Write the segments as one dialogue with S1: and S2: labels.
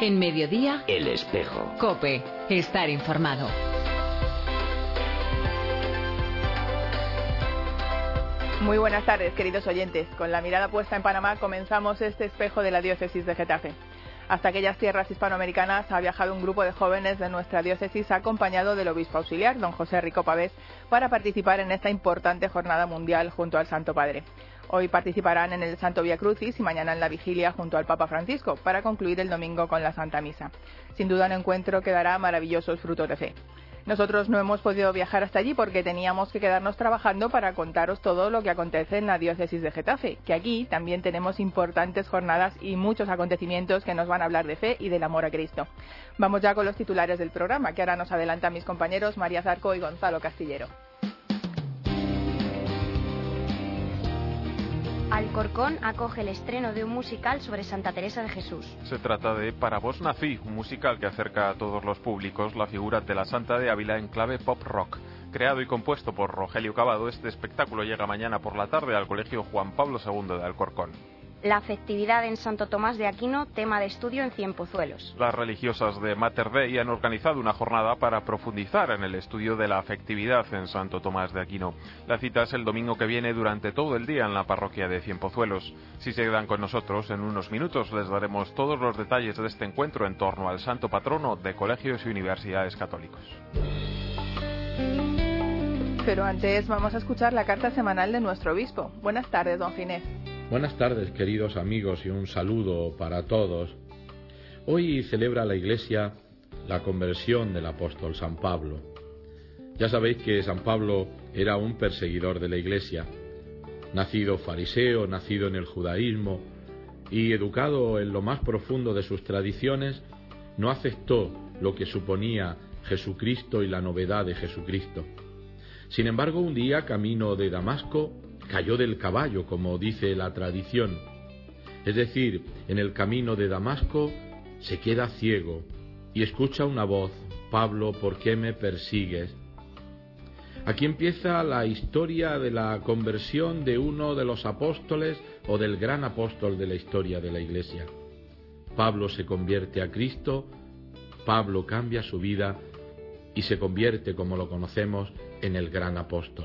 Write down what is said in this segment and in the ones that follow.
S1: En Mediodía,
S2: El Espejo.
S1: COPE. Estar informado.
S3: Muy buenas tardes, queridos oyentes. Con la mirada puesta en Panamá comenzamos este espejo de la diócesis de Getafe. Hasta aquellas tierras hispanoamericanas ha viajado un grupo de jóvenes de nuestra diócesis acompañado del obispo auxiliar, don José Rico Pavés, para participar en esta importante jornada mundial junto al Santo Padre. Hoy participarán en el Santo Vía Crucis y mañana en la vigilia junto al Papa Francisco, para concluir el domingo con la Santa Misa. Sin duda un encuentro que dará maravillosos frutos de fe. Nosotros no hemos podido viajar hasta allí porque teníamos que quedarnos trabajando para contaros todo lo que acontece en la diócesis de Getafe, que aquí también tenemos importantes jornadas y muchos acontecimientos que nos van a hablar de fe y del amor a Cristo. Vamos ya con los titulares del programa, que ahora nos adelantan mis compañeros María Zarco y Gonzalo Castillero.
S4: Alcorcón acoge el estreno de un musical sobre Santa Teresa de Jesús.
S5: Se trata de Para vos nací, un musical que acerca a todos los públicos la figura de la Santa de Ávila en clave pop rock. Creado y compuesto por Rogelio Cavado, este espectáculo llega mañana por la tarde al Colegio Juan Pablo II de Alcorcón.
S4: La afectividad en Santo Tomás de Aquino, tema de estudio en Cienpozuelos.
S5: Las religiosas de Mater Dei han organizado una jornada para profundizar en el estudio de la afectividad en Santo Tomás de Aquino. La cita es el domingo que viene durante todo el día en la parroquia de Cienpozuelos. Si se quedan con nosotros, en unos minutos les daremos todos los detalles de este encuentro en torno al santo patrono de colegios y universidades católicos.
S3: Pero antes vamos a escuchar la carta semanal de nuestro obispo. Buenas tardes, don Ginés.
S6: Buenas tardes, queridos amigos, y un saludo para todos. Hoy celebra la Iglesia la conversión del apóstol San Pablo. Ya sabéis que San Pablo era un perseguidor de la Iglesia, nacido fariseo, nacido en el judaísmo y educado en lo más profundo de sus tradiciones, no aceptó lo que suponía Jesucristo y la novedad de Jesucristo. Sin embargo, un día, camino de Damasco, cayó del caballo, como dice la tradición. Es decir, en el camino de Damasco se queda ciego y escucha una voz: Pablo, ¿por qué me persigues? Aquí empieza la historia de la conversión de uno de los apóstoles o del gran apóstol de la historia de la Iglesia. Pablo se convierte a Cristo, Pablo cambia su vida y se convierte, como lo conocemos, en el gran apóstol.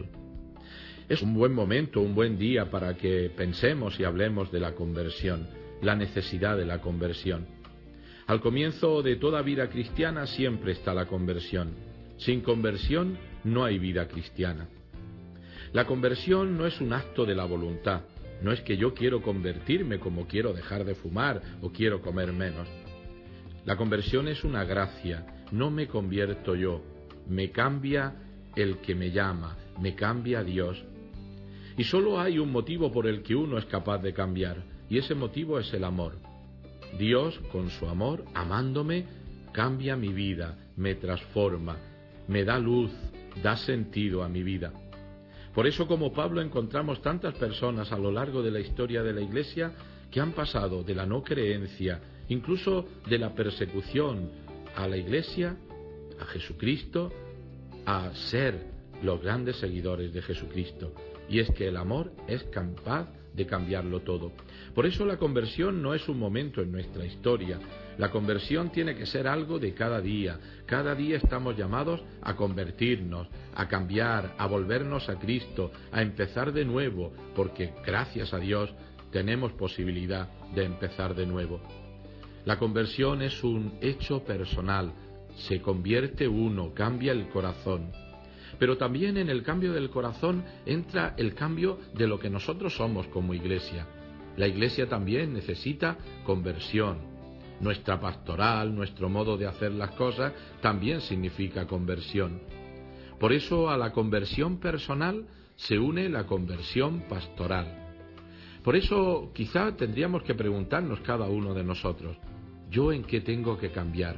S6: Es un buen momento, un buen día para que pensemos y hablemos de la conversión, la necesidad de la conversión. Al comienzo de toda vida cristiana siempre está la conversión. Sin conversión no hay vida cristiana. La conversión no es un acto de la voluntad, no es que yo quiero convertirme como quiero dejar de fumar o quiero comer menos. La conversión es una gracia, no me convierto yo, me cambia el que me llama, me cambia Dios. Y solo hay un motivo por el que uno es capaz de cambiar, y ese motivo es el amor. Dios, con su amor, amándome, cambia mi vida, me transforma, me da luz, da sentido a mi vida. Por eso, como Pablo, encontramos tantas personas a lo largo de la historia de la Iglesia que han pasado de la no creencia, incluso de la persecución, a la Iglesia, a Jesucristo, a ser los grandes seguidores de Jesucristo. Y es que el amor es capaz de cambiarlo todo. Por eso la conversión no es un momento en nuestra historia. La conversión tiene que ser algo de cada día. Cada día estamos llamados a convertirnos, a cambiar, a volvernos a Cristo, a empezar de nuevo, porque gracias a Dios tenemos posibilidad de empezar de nuevo. La conversión es un hecho personal. Se convierte uno, cambia el corazón. Pero también en el cambio del corazón entra el cambio de lo que nosotros somos como Iglesia. La Iglesia también necesita conversión. Nuestra pastoral, nuestro modo de hacer las cosas, también significa conversión. Por eso a la conversión personal se une la conversión pastoral. Por eso quizá tendríamos que preguntarnos cada uno de nosotros: ¿yo en qué tengo que cambiar?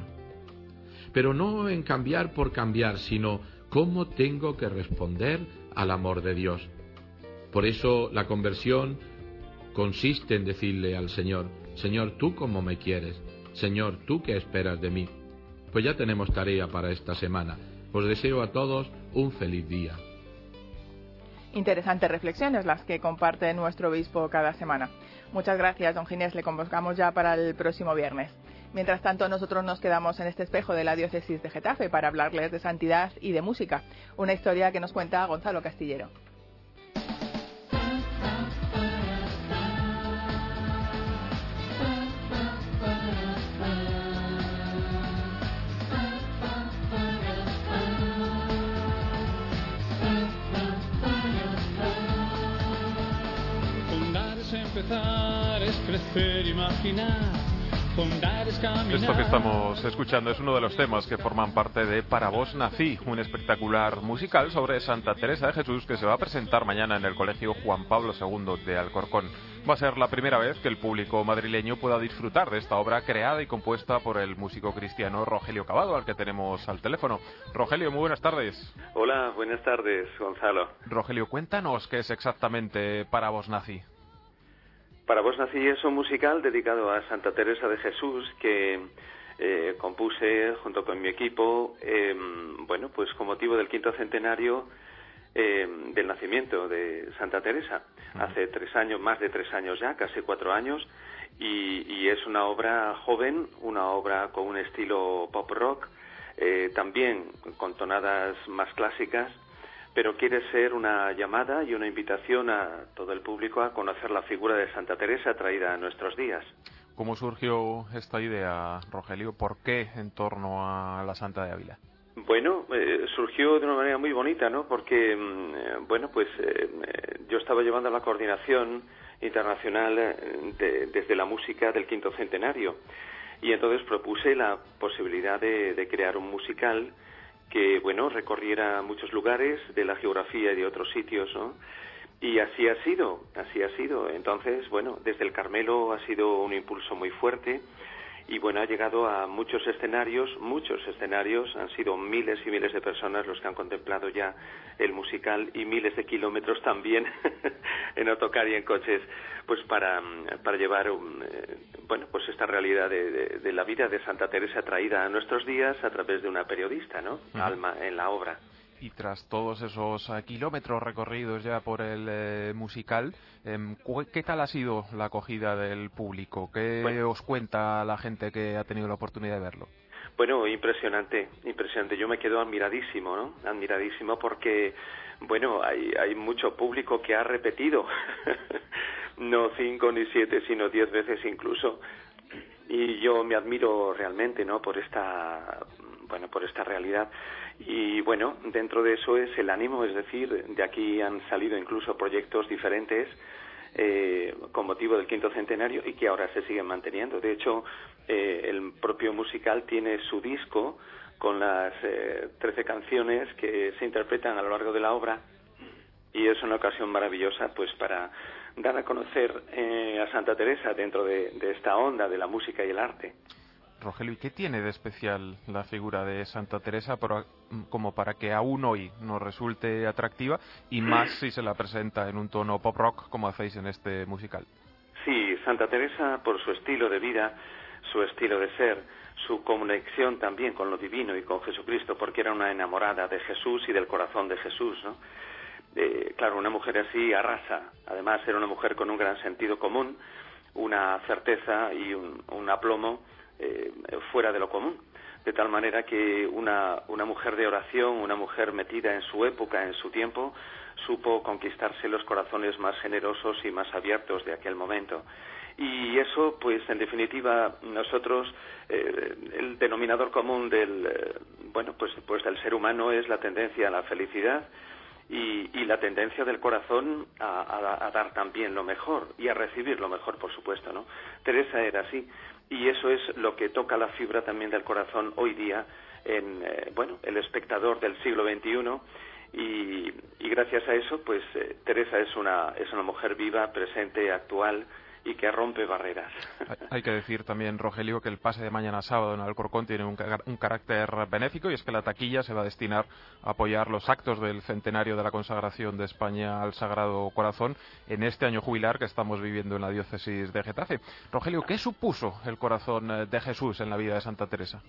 S6: Pero no en cambiar por cambiar, sino ¿cómo tengo que responder al amor de Dios? Por eso la conversión consiste en decirle al Señor: Señor, ¿tú cómo me quieres? Señor, ¿tú qué esperas de mí? Pues ya tenemos tarea para esta semana. Os deseo a todos un feliz día.
S3: Interesantes reflexiones las que comparte nuestro obispo cada semana. Muchas gracias, don Ginés. Le convocamos ya para el próximo viernes. Mientras tanto, nosotros nos quedamos en este espejo de la diócesis de Getafe para hablarles de santidad y de música, una historia que nos cuenta Gonzalo Castillero.
S2: Fundar es crecer, imaginar. Fundar es caminar.
S5: Esto que estamos escuchando es uno de los temas que forman parte de Para vos nací, un espectacular musical sobre Santa Teresa de Jesús que se va a presentar mañana en el Colegio Juan Pablo II de Alcorcón. Va a ser la primera vez que el público madrileño pueda disfrutar de esta obra creada y compuesta por el músico cristiano Rogelio Cavado, al que tenemos al teléfono. Rogelio, muy buenas tardes.
S7: Hola, buenas tardes, Gonzalo.
S5: Rogelio, cuéntanos qué es exactamente Para vos nací.
S7: Para vos nací es un musical dedicado a Santa Teresa de Jesús que compuse junto con mi equipo, pues con motivo del 5º centenario del nacimiento de Santa Teresa. Hace 3 años, más de 3 años ya, casi 4 años, y es una obra joven, una obra con un estilo pop rock, también con tonadas más clásicas, pero quiere ser una llamada y una invitación a todo el público a conocer la figura de Santa Teresa traída a nuestros días.
S5: ¿Cómo surgió esta idea, Rogelio? ¿Por qué en torno a la Santa de Ávila?
S7: Bueno, surgió de una manera muy bonita, ¿no? Porque, yo estaba llevando la coordinación internacional desde la música del 5º centenario, y entonces propuse la posibilidad de crear un musical que, recorriera muchos lugares de la geografía y de otros sitios, ¿no? Y así ha sido. Entonces, desde el Carmelo ha sido un impulso muy fuerte y, ha llegado a muchos escenarios, han sido miles y miles de personas los que han contemplado ya el musical y miles de kilómetros también en autocar y en coches, pues para llevar esta realidad de la vida de Santa Teresa traída a nuestros días a través de una periodista, ¿no? Alma en la obra.
S5: Y tras todos esos kilómetros recorridos ya por el musical, ¿qué tal ha sido la acogida del público? ¿Qué os cuenta la gente que ha tenido la oportunidad de verlo?
S7: Bueno, impresionante. Yo me quedo admiradísimo, ¿no? Admiradísimo porque, hay mucho público que ha repetido, no 5 ni 7, sino 10 veces incluso. Y yo me admiro realmente, ¿no? Por esta realidad. Y dentro de eso es el ánimo, es decir, de aquí han salido incluso proyectos diferentes con motivo del 5º centenario y que ahora se siguen manteniendo. De hecho, el propio musical tiene su disco con las 13 canciones que se interpretan a lo largo de la obra, y es una ocasión maravillosa pues para dar a conocer a Santa Teresa dentro de esta onda de la música y el arte.
S5: Rogelio, ¿y qué tiene de especial la figura de Santa Teresa como para que aún hoy nos resulte atractiva, y más si se la presenta en un tono pop rock como hacéis en este musical?
S7: Sí, Santa Teresa, por su estilo de vida, su estilo de ser, su conexión también con lo divino y con Jesucristo, porque era una enamorada de Jesús y del corazón de Jesús, ¿no? Claro, una mujer así arrasa. Además, era una mujer con un gran sentido común, una certeza y un aplomo fuera de lo común, de tal manera que una mujer de oración, una mujer metida en su época, en su tiempo, supo conquistarse los corazones más generosos y más abiertos de aquel momento. Y eso, pues en definitiva, nosotros, el denominador común del ser humano es la tendencia a la felicidad y la tendencia del corazón a dar también lo mejor y a recibir lo mejor, por supuesto, ¿no? Teresa era así. Y eso es lo que toca la fibra también del corazón hoy día en el espectador del siglo XXI, y gracias a eso pues Teresa es una mujer viva, presente, actual, y que rompe barreras.
S5: Hay que decir también, Rogelio, que el pase de mañana sábado en Alcorcón tiene un carácter benéfico, y es que la taquilla se va a destinar a apoyar los actos del centenario de la consagración de España al Sagrado Corazón en este año jubilar que estamos viviendo en la diócesis de Getafe. Rogelio, ¿qué supuso el corazón de Jesús en la vida de Santa Teresa?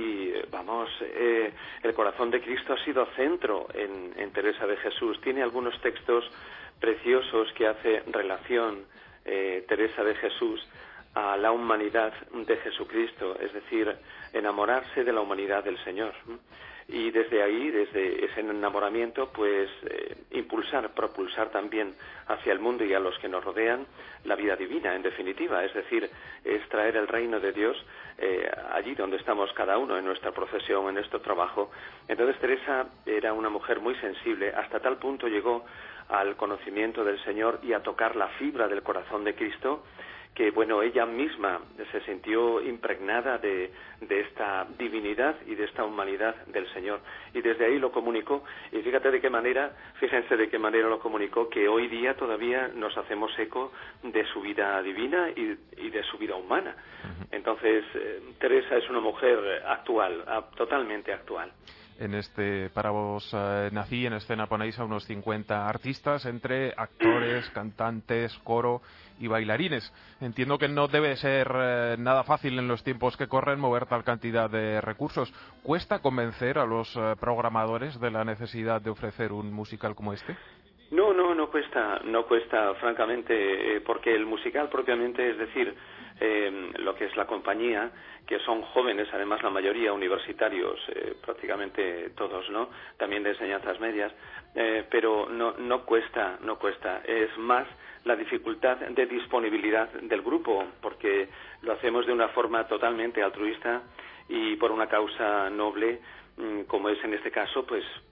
S7: El corazón de Cristo ha sido centro en Teresa de Jesús. Tiene algunos textos preciosos que hace relación Teresa de Jesús a la humanidad de Jesucristo, es decir, enamorarse de la humanidad del Señor. Y desde ahí, desde ese enamoramiento, pues propulsar también hacia el mundo y a los que nos rodean la vida divina, en definitiva, es decir, es traer el reino de Dios allí donde estamos cada uno, en nuestra profesión, en nuestro trabajo. Entonces Teresa era una mujer muy sensible, hasta tal punto llegó al conocimiento del Señor y a tocar la fibra del corazón de Cristo, que ella misma se sintió impregnada de esta divinidad y de esta humanidad del Señor, y desde ahí lo comunicó. Y fíjense de qué manera lo comunicó, que hoy día todavía nos hacemos eco de su vida divina y de su vida humana. Entonces Teresa es una mujer actual, totalmente actual.
S5: En este Para vos nací, en escena ponéis a unos 50 artistas, entre actores, cantantes, coro y bailarines. Entiendo que no debe ser nada fácil en los tiempos que corren mover tal cantidad de recursos. ¿Cuesta convencer a los programadores de la necesidad de ofrecer un musical como este?
S7: No cuesta, francamente, porque el musical propiamente, es decir, lo que es la compañía, que son jóvenes, además la mayoría universitarios, prácticamente todos, ¿no? También de enseñanzas medias, pero no cuesta, es más la dificultad de disponibilidad del grupo, porque lo hacemos de una forma totalmente altruista y por una causa noble, como es en este caso,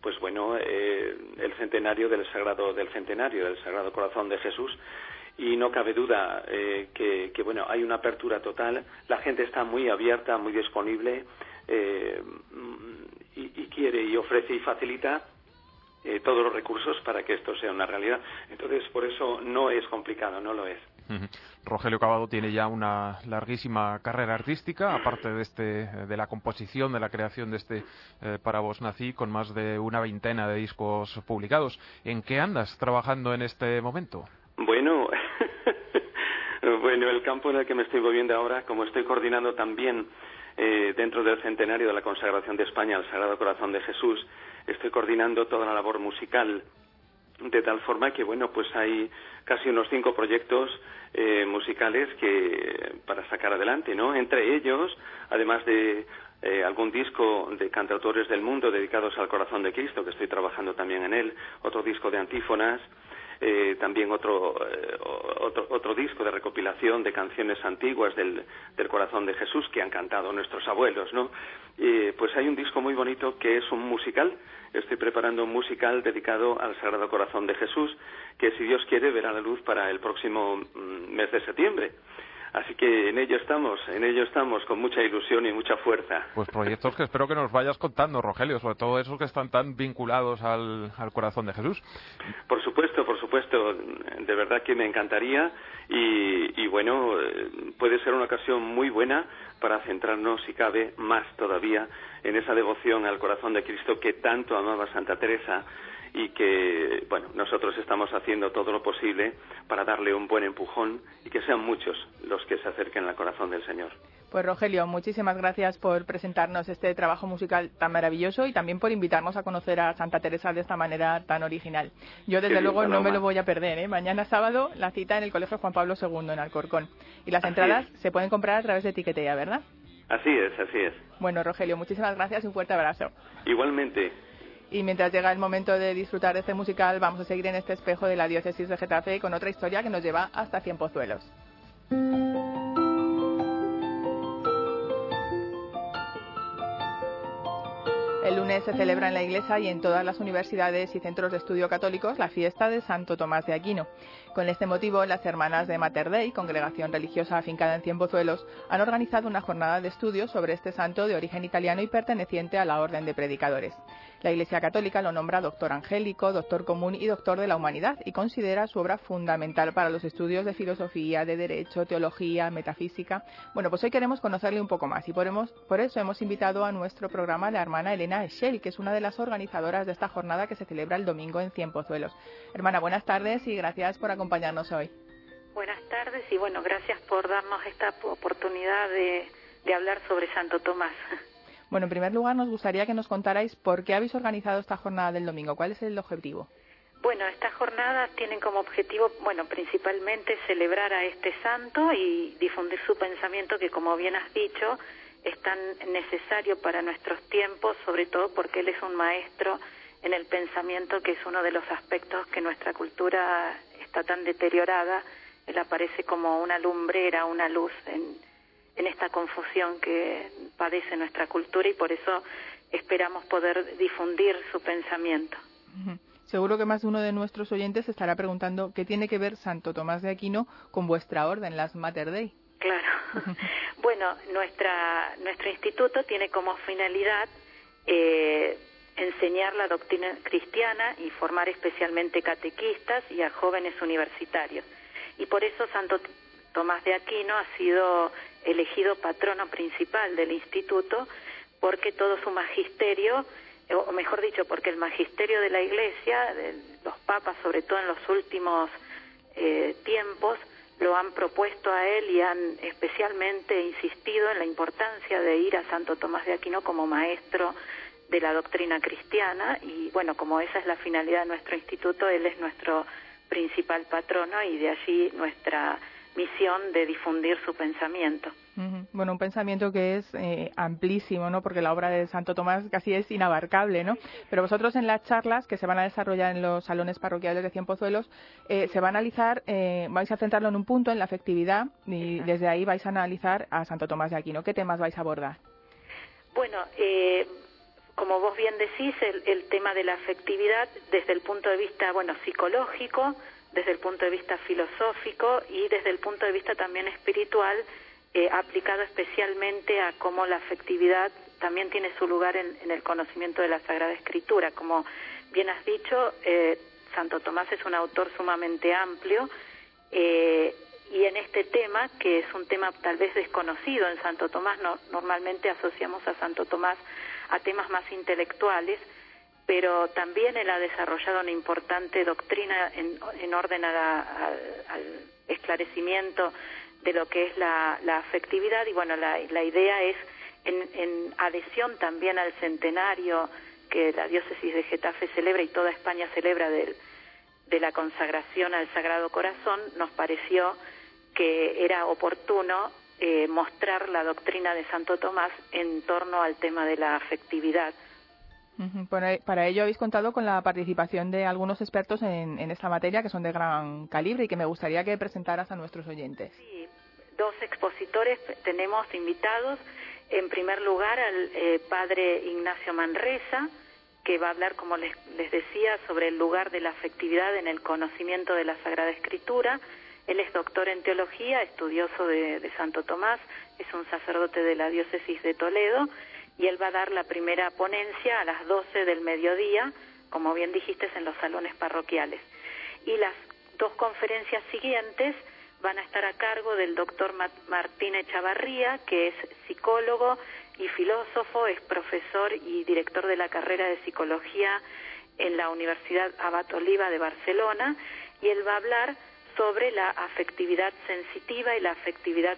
S7: el centenario del Sagrado Corazón de Jesús. Y no cabe duda que hay una apertura total, la gente está muy abierta, muy disponible, y quiere y ofrece y facilita todos los recursos para que esto sea una realidad. Entonces, por eso no es complicado, no lo es.
S5: Rogelio Cavado tiene ya una larguísima carrera artística, aparte de la composición, de la creación de este Para vos nací, con más de una veintena de discos publicados. ¿En qué andas trabajando en este momento?
S7: Bueno, el campo en el que me estoy moviendo ahora, como estoy coordinando también dentro del centenario de la consagración de España al Sagrado Corazón de Jesús, estoy coordinando toda la labor musical, de tal forma que hay casi unos 5 proyectos musicales para sacar adelante, ¿no? Entre ellos, además de algún disco de cantautores del mundo dedicados al Corazón de Cristo, que estoy trabajando también en él, otro disco de antífonas, también otro disco de recopilación de canciones antiguas del Corazón de Jesús que han cantado nuestros abuelos, ¿no? Pues hay un disco muy bonito que es un musical. Estoy preparando un musical dedicado al Sagrado Corazón de Jesús, que si Dios quiere verá la luz para el próximo mes de septiembre. Así que en ello estamos con mucha ilusión y mucha fuerza.
S5: Pues proyectos que espero que nos vayas contando, Rogelio, sobre todo esos que están tan vinculados al Corazón de Jesús.
S7: Por supuesto, de verdad que me encantaría y puede ser una ocasión muy buena para centrarnos, si cabe, más todavía en esa devoción al Corazón de Cristo que tanto amaba Santa Teresa, y que, nosotros estamos haciendo todo lo posible para darle un buen empujón y que sean muchos los que se acerquen al corazón del Señor.
S3: Pues Rogelio, muchísimas gracias por presentarnos este trabajo musical tan maravilloso y también por invitarnos a conocer a Santa Teresa de esta manera tan original. Yo desde luego no me lo voy a perder, ¿eh? Mañana sábado la cita en el Colegio Juan Pablo II en Alcorcón. Y las entradas se pueden comprar a través de Tiquetea, ¿verdad?
S7: Así es.
S3: Bueno, Rogelio, muchísimas gracias y un fuerte abrazo.
S7: Igualmente.
S3: Y mientras llega el momento de disfrutar de este musical, vamos a seguir en este espejo de la diócesis de Getafe con otra historia que nos lleva hasta Cienpozuelos. El lunes se celebra en la Iglesia y en todas las universidades y centros de estudio católicos la fiesta de Santo Tomás de Aquino. Con este motivo, las hermanas de Mater Dei, congregación religiosa afincada en Cienpozuelos, han organizado una jornada de estudios sobre este santo de origen italiano y perteneciente a la Orden de Predicadores. La Iglesia Católica lo nombra doctor angélico, doctor común y doctor de la humanidad y considera su obra fundamental para los estudios de filosofía, de derecho, teología, metafísica. Bueno, pues hoy queremos conocerle un poco más y por eso hemos invitado a nuestro programa a la hermana Elena Eschel, que es una de las organizadoras de esta jornada que se celebra el domingo en Cienpozuelos. Hermana, buenas tardes y gracias por acompañarnos hoy.
S8: Buenas tardes y gracias por darnos esta oportunidad de hablar sobre Santo Tomás.
S3: Bueno, en primer lugar nos gustaría que nos contarais por qué habéis organizado esta jornada del domingo. ¿Cuál es el objetivo?
S8: Bueno, estas jornadas tienen como objetivo, principalmente celebrar a este santo y difundir su pensamiento, que como bien has dicho, es tan necesario para nuestros tiempos, sobre todo porque él es un maestro en el pensamiento, que es uno de los aspectos que nuestra cultura está tan deteriorada. Él aparece como una lumbrera, una luz en esta confusión que padece nuestra cultura, y por eso esperamos poder difundir su pensamiento.
S3: Seguro que más de uno de nuestros oyentes se estará preguntando qué tiene que ver Santo Tomás de Aquino con vuestra orden, las Mater Dei.
S8: Claro. Bueno, nuestro instituto tiene como finalidad enseñar la doctrina cristiana y formar especialmente catequistas y a jóvenes universitarios. Y por eso Santo Tomás de Aquino ha sido elegido patrono principal del instituto, porque todo su magisterio, o mejor dicho, porque el magisterio de la Iglesia, de los papas, sobre todo en los últimos tiempos, lo han propuesto a él y han especialmente insistido en la importancia de ir a Santo Tomás de Aquino como maestro de la doctrina cristiana. Y bueno, como esa es la finalidad de nuestro instituto, él es nuestro principal patrono, y de allí nuestra misión de difundir su pensamiento.
S3: Bueno, un pensamiento que es amplísimo, ¿no? Porque la obra de Santo Tomás casi es inabarcable, ¿no? Pero vosotros en las charlas que se van a desarrollar en los salones parroquiales de Cienpozuelos se va a analizar, vais a centrarlo en un punto, en la afectividad, y desde ahí vais a analizar a Santo Tomás de Aquino. ¿Qué temas vais a abordar?
S8: Bueno, como vos bien decís, el tema de la afectividad desde el punto de vista, psicológico, desde el punto de vista filosófico y desde el punto de vista también espiritual, aplicado especialmente a cómo la afectividad también tiene su lugar en el conocimiento de la Sagrada Escritura. Como bien has dicho, Santo Tomás es un autor sumamente amplio, y en este tema, que es un tema tal vez desconocido en Santo Tomás, normalmente asociamos a Santo Tomás a temas más intelectuales, pero también él ha desarrollado una importante doctrina en orden al esclarecimiento de lo que es la afectividad. Y bueno, la idea es, en adhesión también al centenario que la diócesis de Getafe celebra y toda España celebra de la consagración al Sagrado Corazón, nos pareció que era oportuno mostrar la doctrina de Santo Tomás en torno al tema de la afectividad.
S3: Para ello habéis contado con la participación de algunos expertos en esta materia, que son de gran calibre y que me gustaría que presentaras a nuestros oyentes.
S8: Sí, 2 expositores tenemos invitados. En primer lugar, al padre Ignacio Manresa, que va a hablar, como les decía, sobre el lugar de la afectividad en el conocimiento de la Sagrada Escritura. Él es doctor en teología, estudioso de Santo Tomás, es un sacerdote de la diócesis de Toledo, y él va a dar la primera ponencia a las 12 del mediodía, como bien dijiste, en los salones parroquiales. Y las 2 conferencias siguientes van a estar a cargo del doctor Martín Echavarría, que es psicólogo y filósofo, es profesor y director de la carrera de psicología en la Universidad Abad Oliba de Barcelona, y él va a hablar sobre la afectividad sensitiva y la afectividad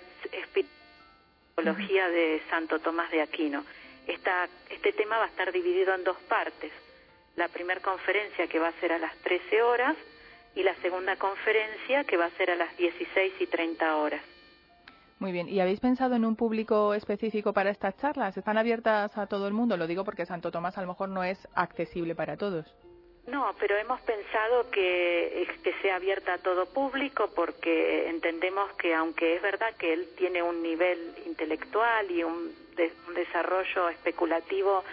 S8: espiritual de Santo Tomás de Aquino. Este tema va a estar dividido en 2 partes. La primera conferencia, que va a ser a las 13 horas, y la segunda conferencia, que va a ser a las 16:30.
S3: Muy bien. ¿Y habéis pensado en un público específico para estas charlas? ¿Están abiertas a todo el mundo? Lo digo porque Santo Tomás a lo mejor no es accesible para todos.
S8: No, pero hemos pensado que sea abierta a todo público, porque entendemos que, aunque es verdad que él tiene un nivel intelectual y un desarrollo especulativo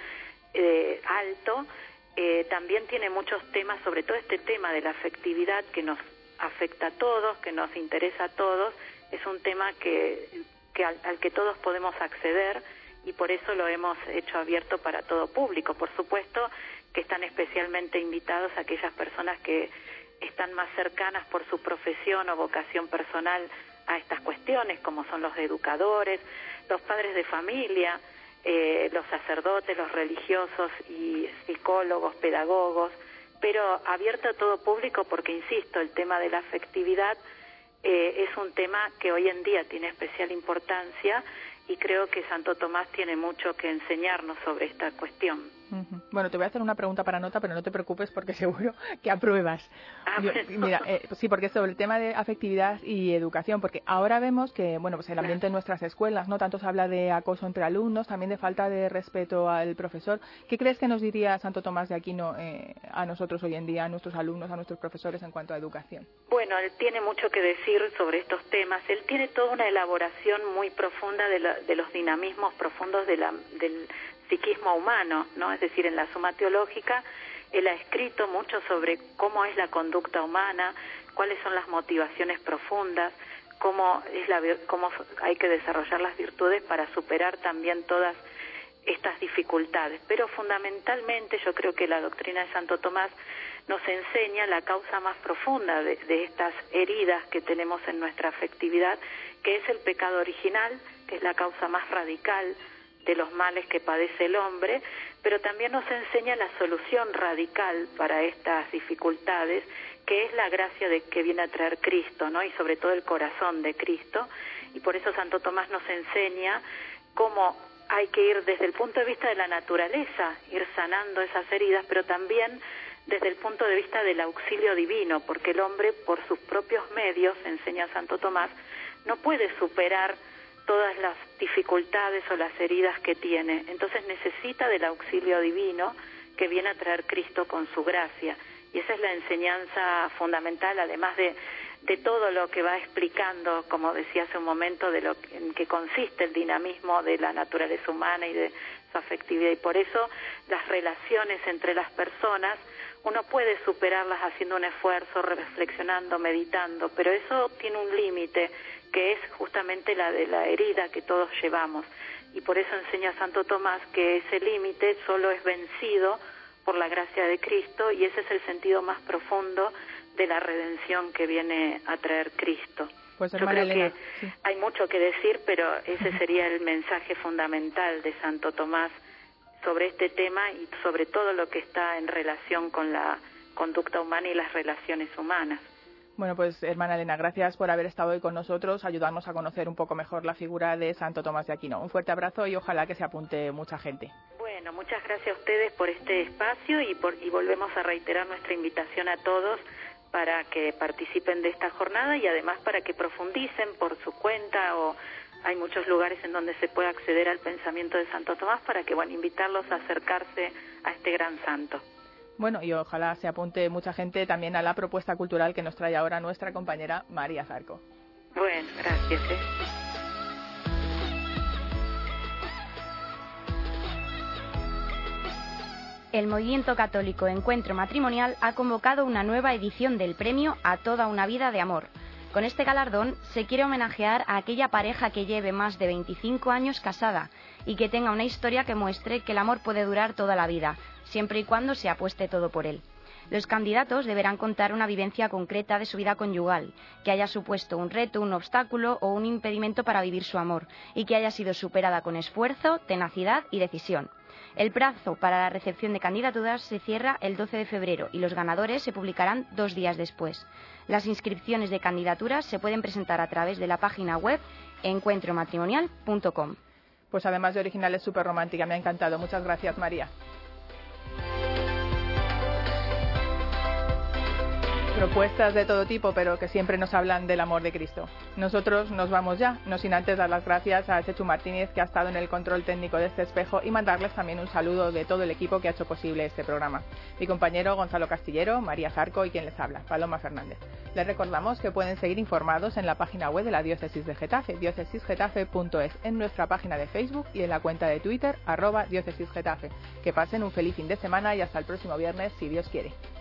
S8: alto, también tiene muchos temas, sobre todo este tema de la afectividad, que nos afecta a todos, que nos interesa a todos. Es un tema al que todos podemos acceder, y por eso lo hemos hecho abierto para todo público. Por supuesto que están especialmente invitados a aquellas personas que están más cercanas por su profesión o vocación personal a estas cuestiones, como son los educadores, los padres de familia, los sacerdotes, los religiosos y psicólogos, pedagogos, pero abierto a todo público porque, insisto, el tema de la afectividad es un tema que hoy en día tiene especial importancia, y creo que Santo Tomás tiene mucho que enseñarnos sobre esta cuestión.
S3: Bueno, te voy a hacer una pregunta para nota, pero no te preocupes porque seguro que apruebas. Mira, sí, porque es sobre el tema de afectividad y educación, porque ahora vemos que, bueno, pues el ambiente en nuestras escuelas, ¿no? Tanto se habla de acoso entre alumnos, también de falta de respeto al profesor. ¿Qué crees que nos diría Santo Tomás de Aquino a nosotros hoy en día, a nuestros alumnos, a nuestros profesores en cuanto a educación?
S8: Bueno, él tiene mucho que decir sobre estos temas. Él tiene toda una elaboración muy profunda de los dinamismos profundos del psiquismo humano, ¿no? Es decir, en la Suma Teológica él ha escrito mucho sobre cómo es la conducta humana, cuáles son las motivaciones profundas, cómo hay que desarrollar las virtudes para superar también todas estas dificultades. Pero fundamentalmente yo creo que la doctrina de Santo Tomás nos enseña la causa más profunda de estas heridas que tenemos en nuestra afectividad, que es el pecado original, que es la causa más radical de los males que padece el hombre, pero también nos enseña la solución radical para estas dificultades, que es la gracia que viene a traer Cristo, ¿no? Y sobre todo el corazón de Cristo. Y por eso Santo Tomás nos enseña cómo hay que ir desde el punto de vista de la naturaleza, ir sanando esas heridas, pero también desde el punto de vista del auxilio divino, porque el hombre, por sus propios medios, enseña Santo Tomás, no puede superar todas las dificultades o las heridas que tiene. Entonces necesita del auxilio divino que viene a traer Cristo con su gracia. Y esa es la enseñanza fundamental, además de todo lo que va explicando, como decía hace un momento, en que consiste el dinamismo de la naturaleza humana y de su afectividad. Y por eso las relaciones entre las personas uno puede superarlas haciendo un esfuerzo, reflexionando, meditando, pero eso tiene un límite, que es justamente la de la herida que todos llevamos. Y por eso enseña Santo Tomás que ese límite solo es vencido por la gracia de Cristo, y ese es el sentido más profundo de la redención que viene a traer Cristo.
S3: Pues,
S8: yo creo
S3: Elena,
S8: que hay mucho que decir, pero ese sería el mensaje fundamental de Santo Tomás sobre este tema y sobre todo lo que está en relación con la conducta humana y las relaciones humanas.
S3: Bueno, pues hermana Elena, gracias por haber estado hoy con nosotros, ayudarnos a conocer un poco mejor la figura de Santo Tomás de Aquino. Un fuerte abrazo y ojalá que se apunte mucha gente.
S8: Bueno, muchas gracias a ustedes por este espacio y volvemos a reiterar nuestra invitación a todos para que participen de esta jornada y además para que profundicen por su cuenta, o hay muchos lugares en donde se puede acceder al pensamiento de Santo Tomás, para que, invitarlos a acercarse a este gran santo.
S3: Bueno, y ojalá se apunte mucha gente también a la propuesta cultural que nos trae ahora nuestra compañera María Zarco.
S8: Bueno, gracias.
S4: El Movimiento Católico Encuentro Matrimonial ha convocado una nueva edición del premio A Toda una Vida de Amor. Con este galardón se quiere homenajear a aquella pareja que lleve más de 25 años casada y que tenga una historia que muestre que el amor puede durar toda la vida, siempre y cuando se apueste todo por él. Los candidatos deberán contar una vivencia concreta de su vida conyugal, que haya supuesto un reto, un obstáculo o un impedimento para vivir su amor, y que haya sido superada con esfuerzo, tenacidad y decisión. El plazo para la recepción de candidaturas se cierra el 12 de febrero y los ganadores se publicarán 2 días después. Las inscripciones de candidaturas se pueden presentar a través de la página web encuentromatrimonial.com.
S3: Pues además de original es súper romántica, me ha encantado. Muchas gracias, María. Propuestas de todo tipo, pero que siempre nos hablan del amor de Cristo. Nosotros nos vamos ya, no sin antes dar las gracias a Chechu Martínez, que ha estado en el control técnico de este espejo, y mandarles también un saludo de todo el equipo que ha hecho posible este programa. Mi compañero Gonzalo Castillero, María Zarco y quien les habla, Paloma Fernández. Les recordamos que pueden seguir informados en la página web de la Diócesis de Getafe, diocesisgetafe.es, en nuestra página de Facebook y en la cuenta de Twitter, @diócesisgetafe. Que pasen un feliz fin de semana y hasta el próximo viernes, si Dios quiere.